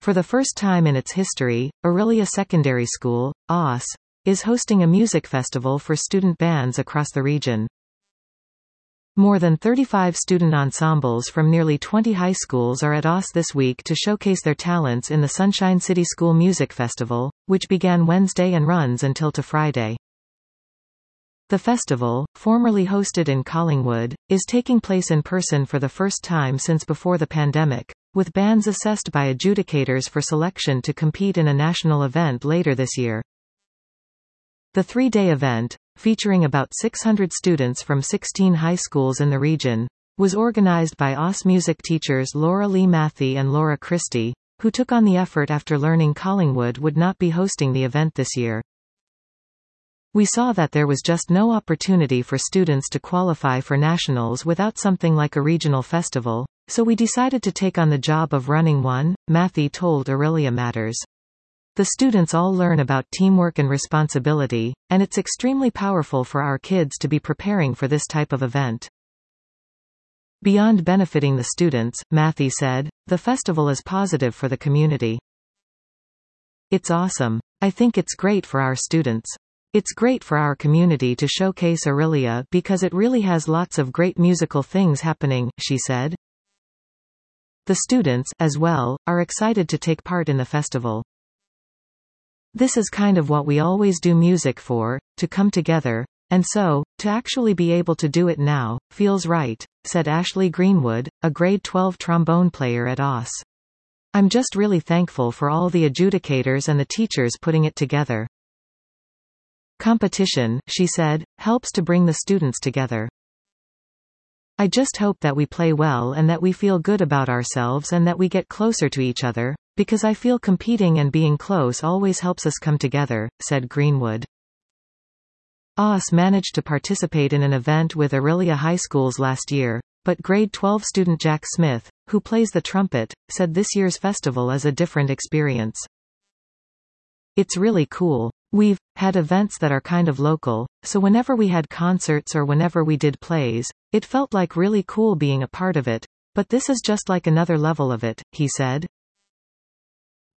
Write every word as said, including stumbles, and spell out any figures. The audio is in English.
For the first time in its history, Orillia Secondary School, O S, is hosting a music festival for student bands across the region. More than thirty-five student ensembles from nearly twenty high schools are at O S this week to showcase their talents in the Sunshine City School Music Festival, which began Wednesday and runs until to Friday. The festival, formerly hosted in Collingwood, is taking place in person for the first time since before the pandemic, with bands assessed by adjudicators for selection to compete in a national event later this year. The three-day event, featuring about six hundred students from sixteen high schools in the region, was organized by O S music teachers Laura Lee Matthey and Laura Christie, who took on the effort after learning Collingwood would not be hosting the event this year. We saw that there was just no opportunity for students to qualify for nationals without something like a regional festival, so we decided to take on the job of running one, Matthey told Orillia Matters. The students all learn about teamwork and responsibility, and it's extremely powerful for our kids to be preparing for this type of event. Beyond benefiting the students, Matthey said, the festival is positive for the community. It's awesome. I think it's great for our students. It's great for our community to showcase Orillia because it really has lots of great musical things happening, she said. The students, as well, are excited to take part in the festival. This is kind of what we always do music for, to come together, and so, to actually be able to do it now, feels right, said Ashley Greenwood, a grade twelve trombone player at O S. I'm just really thankful for all the adjudicators and the teachers putting it together. Competition, she said, helps to bring the students together. I just hope that we play well and that we feel good about ourselves and that we get closer to each other, because I feel competing and being close always helps us come together, said Greenwood. O S managed to participate in an event with Orillia High Schools last year, but grade twelve student Jack Smith, who plays the trumpet, said this year's festival is a different experience. It's really cool. We've had events that are kind of local, so whenever we had concerts or whenever we did plays, it felt like really cool being a part of it, but this is just like another level of it, he said.